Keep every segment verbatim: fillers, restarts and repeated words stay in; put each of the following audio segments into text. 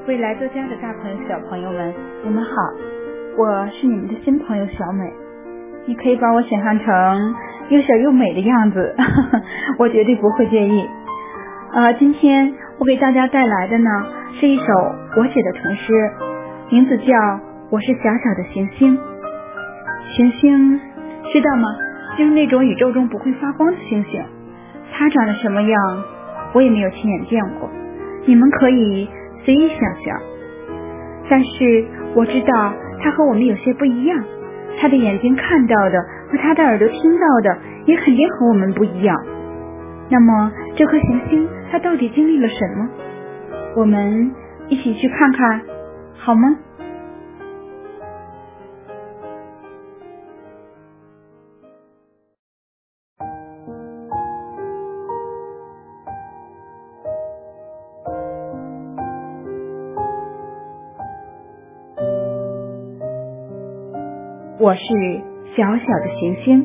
未来作家的大朋友小朋友们，你们好，我是你们的新朋友小美。你可以把我想象成又小又美的样子，呵呵，我绝对不会介意。呃，今天我给大家带来的呢是一首我写的童诗，名字叫《我是小小的行星》。行星知道吗？就是那种宇宙中不会发光的星星，它长得什么样我也没有亲眼见过，你们可以随意想象。但是我知道它和我们有些不一样，它的眼睛看到的和它的耳朵听到的也肯定和我们不一样。那么这颗行星它到底经历了什么？我们一起去看看好吗？我是小小的行星。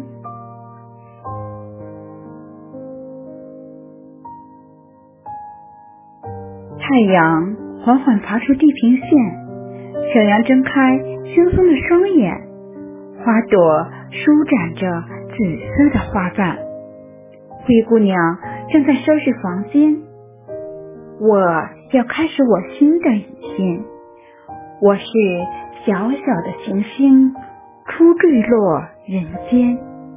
太阳缓缓爬出地平线，小羊睁开惺忪的双眼，花朵舒展着紫色的花瓣。灰姑娘正在收拾房间，我要开始我新的一天。我是小小的行星，初坠落人间。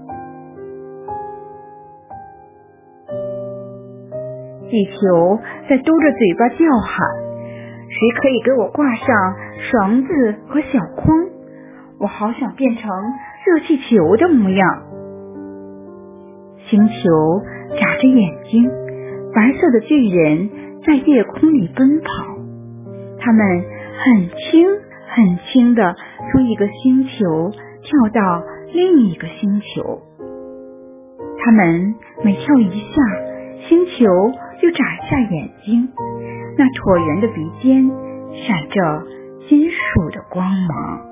地球在嘟着嘴巴叫喊，谁可以给我挂上绳子和小筐？我好想变成热气球的模样。星球眨着眼睛，白色的巨人在夜空里奔跑，他们很轻很轻地从一个星球跳到另一个星球，他们每跳一下，星球就眨一下眼睛，那椭圆的鼻尖闪着金属的光芒。